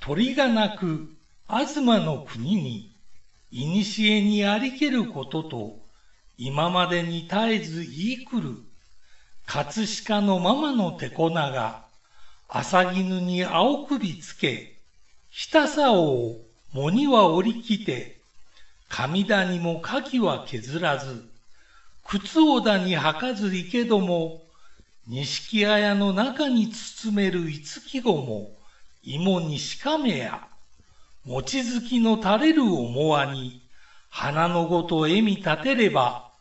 鳥が鳴く東の国に、古にありけることと、今までに絶えず言い来る。葛飾のママの手粉が、朝絹に青首つけ、ひたさおを藻には折りきて、神田にも柿は削らず、靴をだに履かずいけども、錦綾の中に包める五木ごも、芋にしかめや、餅月の垂れる思わに、花のごと笑み立てれば、